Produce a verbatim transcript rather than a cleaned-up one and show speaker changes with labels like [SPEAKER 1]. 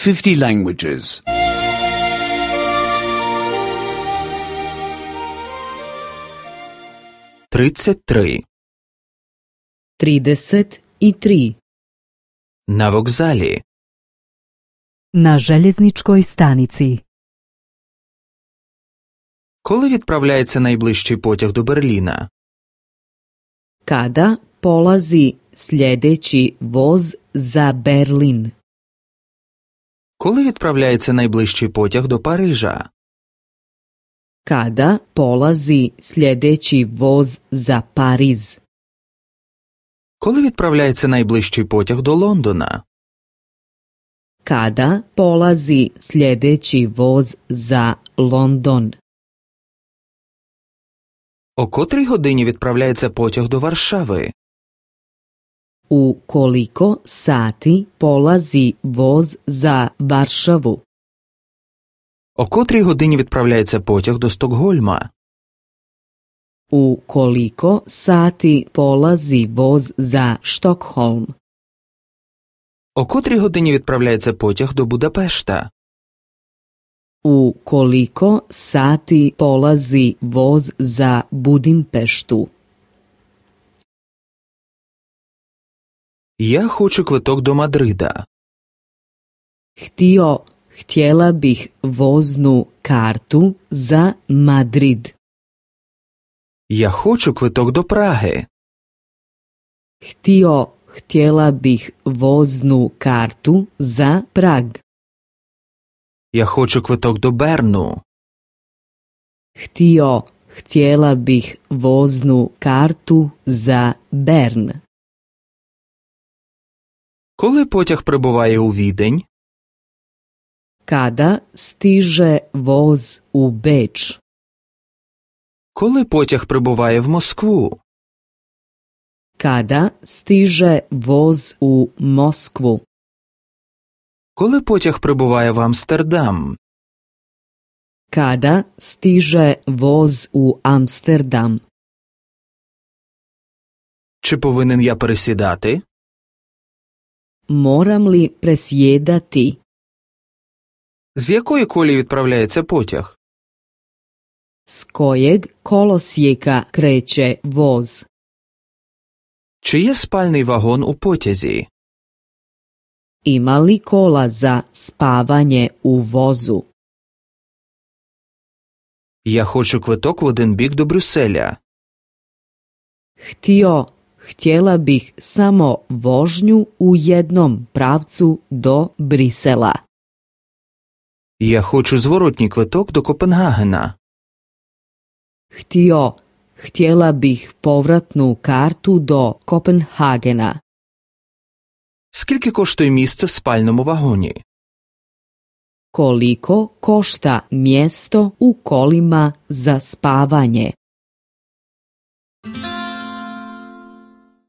[SPEAKER 1] fifty languages.
[SPEAKER 2] тридцять три.
[SPEAKER 3] trideset tri.
[SPEAKER 2] На вокзалі.
[SPEAKER 4] Na željezničkoj stanici.
[SPEAKER 2] Коли відправляється найближчий потяг до Берліна?
[SPEAKER 3] Kada polazi sljedeći voz za Berlin?
[SPEAKER 2] Коли відправляється найближчий потяг до Парижа?
[SPEAKER 3] Kada polazi sljedeći voz za Pariz?
[SPEAKER 2] Коли відправляється найближчий потяг до Лондона?
[SPEAKER 3] Kada polazi sljedeći voz za London?
[SPEAKER 2] О котрій годині відправляється потяг до Варшави?
[SPEAKER 3] U koliko sati polazi voz za Varšavu?
[SPEAKER 2] О котрій годині відправляється потяг до Стокгольма?
[SPEAKER 3] U koliko sati polazi voz za Štokholm?
[SPEAKER 2] О котрій годині відправляється потяг до Будапешта?
[SPEAKER 3] U koliko sati polazi voz za Budimpeštu?
[SPEAKER 2] Я хочу квиток до Мадрида.
[SPEAKER 3] Htio, htjela bih voznu kartu za Madrid.
[SPEAKER 2] Я хочу квиток до Праги.
[SPEAKER 3] Htio, htjela bih voznu kartu za Prag.
[SPEAKER 2] Я хочу квиток до Берну.
[SPEAKER 3] Htio, htjela bih voznu kartu za Bern.
[SPEAKER 2] Коли потяг прибуває у Відень?
[SPEAKER 3] Kada stiže voz u Beč?
[SPEAKER 2] Коли потяг прибуває в Москву?
[SPEAKER 3] Kada stiže voz u Moskvu?
[SPEAKER 2] Коли потяг прибуває в Амстердам?
[SPEAKER 3] Kada stiže voz u Amsterdam?
[SPEAKER 2] Чи повинен я пересідати?
[SPEAKER 3] Moram li presjedati?
[SPEAKER 2] З якої колії відправляється потяг?
[SPEAKER 3] S kojeg kolosijeka kreće voz?
[SPEAKER 2] Чи є спальний вагон у потязі?
[SPEAKER 3] Ima li kola za spavanje u vozu?
[SPEAKER 2] Я хочу квиток в один бік до Брюсселя.
[SPEAKER 3] Htio, htjela bih samo vožnju u jednom pravcu do Brisela.
[SPEAKER 2] Я хочу зворотній квиток до Копенгагена.
[SPEAKER 3] Htio, htjela bih povratnu kartu do Kopenhagena.
[SPEAKER 2] Скільки коштує місце в спальному вагоні?
[SPEAKER 3] Koliko košta mjesto u kolima za spavanje?